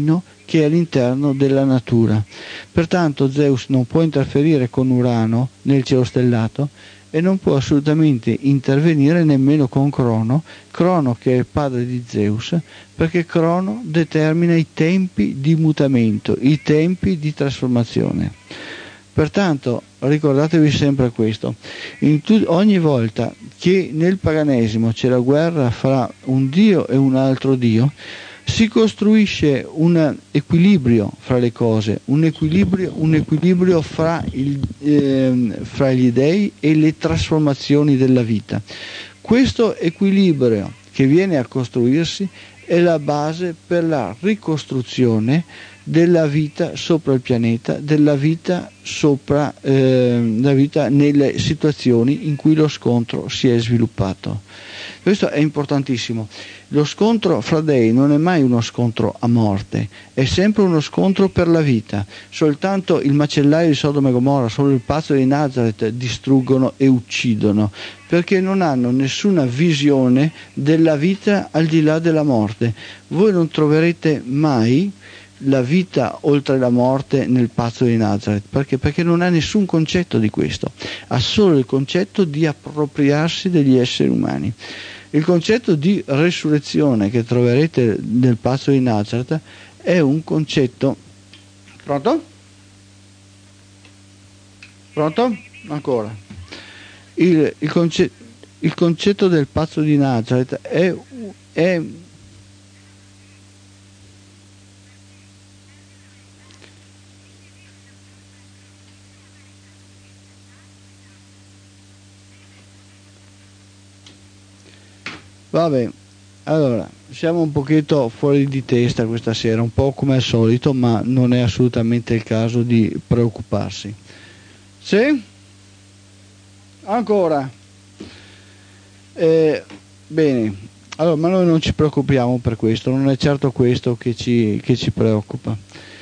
che è all'interno della natura. Pertanto Zeus non può interferire con Urano nel cielo stellato e non può assolutamente intervenire nemmeno con Crono, Crono che è il padre di Zeus, perché Crono determina i tempi di mutamento, i tempi di trasformazione. Pertanto ricordatevi sempre questo, in tu- ogni volta che nel paganesimo c'è la guerra fra un dio e un altro dio, si costruisce un equilibrio fra le cose, un equilibrio, un equilibrio fra, il, eh, fra gli dei e le trasformazioni della vita. Questo equilibrio che viene a costruirsi è la base per la ricostruzione della vita sopra il pianeta, della vita sopra eh, la vita nelle situazioni in cui lo scontro si è sviluppato. Questo è importantissimo. Lo scontro fra dei non è mai uno scontro a morte, è sempre uno scontro per la vita. Soltanto il macellaio di Sodoma e Gomorra, solo il pazzo di Nazareth distruggono e uccidono, perché non hanno nessuna visione della vita al di là della morte. Voi non troverete mai la vita oltre la morte nel pazzo di Nazareth, perché? Perché non ha nessun concetto di questo, ha solo il concetto di appropriarsi degli esseri umani. Il concetto di resurrezione che troverete nel pazzo di Nazareth è un concetto. Pronto? Pronto? Ancora. Il, il, conce, il concetto del pazzo di Nazareth è, è Vabbè, allora, siamo un pochetto fuori di testa questa sera, un po' come al solito, ma non è assolutamente il caso di preoccuparsi. Sì? Ancora? Eh, bene, allora, ma noi non ci preoccupiamo per questo, non è certo questo che ci, che ci preoccupa.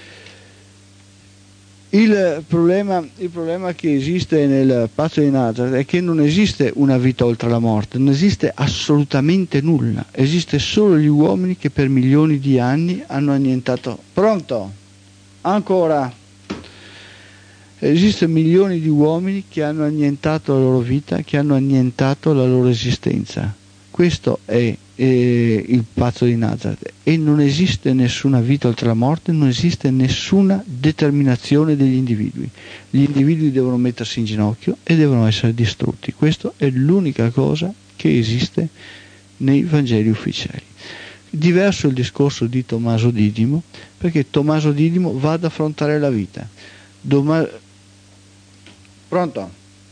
Il problema, il problema che esiste nel pazzo di Nazareth è che non esiste una vita oltre la morte, non esiste assolutamente nulla, esiste solo gli uomini che per milioni di anni hanno annientato. Pronto? Ancora? Esistono milioni di uomini che hanno annientato la loro vita, che hanno annientato la loro esistenza. Questo è eh, il pazzo di Nazareth, e non esiste nessuna vita oltre la morte, non esiste nessuna determinazione degli individui. Gli individui devono mettersi in ginocchio e devono essere distrutti. Questa è l'unica cosa che esiste nei Vangeli ufficiali. Diverso il discorso di Tommaso Didimo, perché Tommaso Didimo va ad affrontare la vita. Doma... Pronto?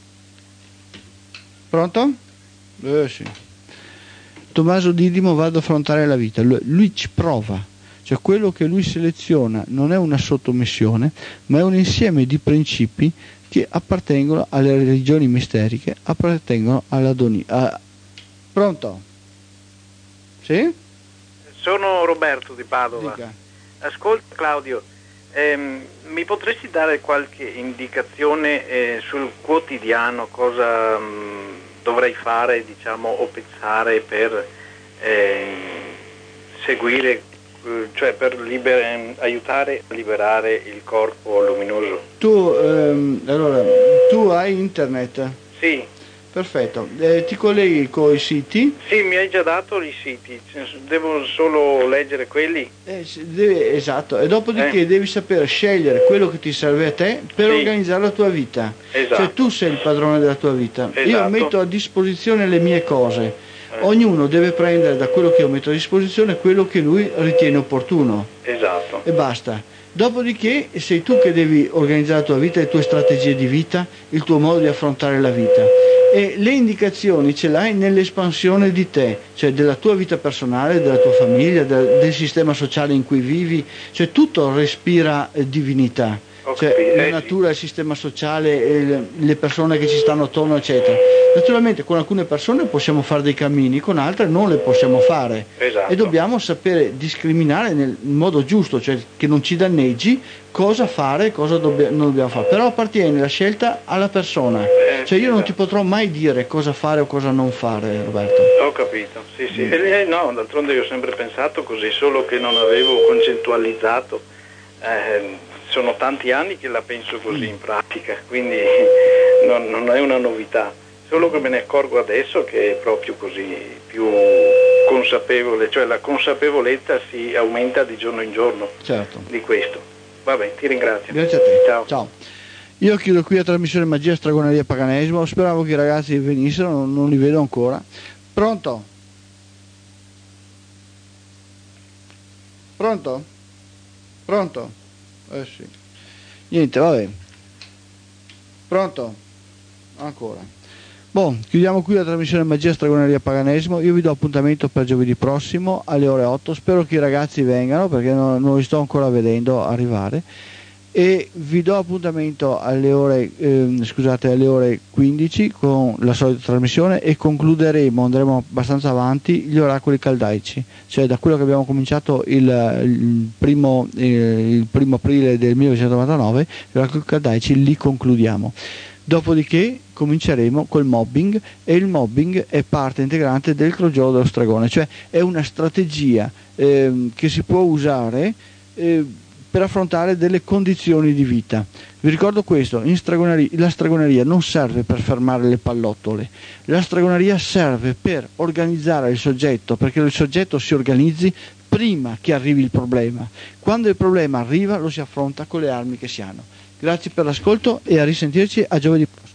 Pronto? Eh sì. Tommaso Didimo va ad affrontare la vita, lui, lui ci prova, cioè quello che lui seleziona non è una sottomissione, ma è un insieme di principi che appartengono alle religioni misteriche, appartengono alla Doni. A... Pronto? Sì? Sono Roberto di Padova. Dica. Ascolta Claudio, ehm, mi potresti dare qualche indicazione eh, sul quotidiano, cosa mh, dovrei fare, diciamo, o pensare per eh, seguire, cioè per liber- aiutare a liberare il corpo luminoso? Tu, ehm, allora, tu hai internet? Sì. Perfetto, eh, ti colleghi con i siti? Sì, mi hai già dato i siti, devo solo leggere quelli? Eh, deve, esatto, e dopodiché eh. devi sapere scegliere quello che ti serve a te per sì. organizzare la tua vita. Esatto. Cioè tu sei il padrone della tua vita. Esatto. Io metto a disposizione le mie cose. Eh. Ognuno deve prendere da quello che io metto a disposizione quello che lui ritiene opportuno. Esatto. E basta. Dopodiché sei tu che devi organizzare la tua vita, le tue strategie di vita, il tuo modo di affrontare la vita. E le indicazioni ce l'hai nell'espansione di te, cioè della tua vita personale, della tua famiglia, del, del sistema sociale in cui vivi, cioè tutto respira eh, divinità, cioè la natura, il sistema sociale, eh, le persone che ci stanno attorno, eccetera. Naturalmente con alcune persone possiamo fare dei cammini, con altre non le possiamo fare. Esatto. E dobbiamo sapere discriminare nel modo giusto, cioè che non ci danneggi, cosa fare e cosa dobb- non dobbiamo fare. Però appartiene la scelta alla persona, eh, cioè io esatto. non ti potrò mai dire cosa fare o cosa non fare, Roberto. Ho capito, sì sì. Mm. E, no, d'altronde io ho sempre pensato così, solo che non avevo concettualizzato eh, sono tanti anni che la penso così in pratica, quindi non, non è una novità, solo che me ne accorgo adesso che è proprio così, più consapevole, cioè la consapevolezza si aumenta di giorno in giorno, certo, di questo. Vabbè, ti ringrazio. Grazie a te. Ciao. Ciao. Io chiudo qui la trasmissione Magia, Stregoneria e Paganesimo. Speravo che i ragazzi venissero, non, non li vedo ancora. Pronto? Pronto? Pronto? Eh sì. Niente, vabbè. Pronto? Ancora. Boh, chiudiamo qui la trasmissione Magia, Stregoneria e Paganesimo. Io vi do appuntamento per giovedì prossimo alle ore otto. Spero che i ragazzi vengano perché non, non li sto ancora vedendo arrivare. E vi do appuntamento alle ore, eh, scusate, alle ore quindici con la solita trasmissione e concluderemo, andremo abbastanza avanti, gli oracoli caldaici, cioè da quello che abbiamo cominciato il, il, primo, eh, il primo aprile del millenovecentonovantanove, gli oracoli caldaici li concludiamo. Dopodiché cominceremo col mobbing, e il mobbing è parte integrante del crogiolo dello stregone, cioè è una strategia eh, che si può usare eh, per affrontare delle condizioni di vita. Vi ricordo questo, in stregoneria, la stregoneria non serve per fermare le pallottole, la stregoneria serve per organizzare il soggetto, perché il soggetto si organizzi prima che arrivi il problema. Quando il problema arriva lo si affronta con le armi che si hanno. Grazie per l'ascolto e a risentirci a giovedì prossimo.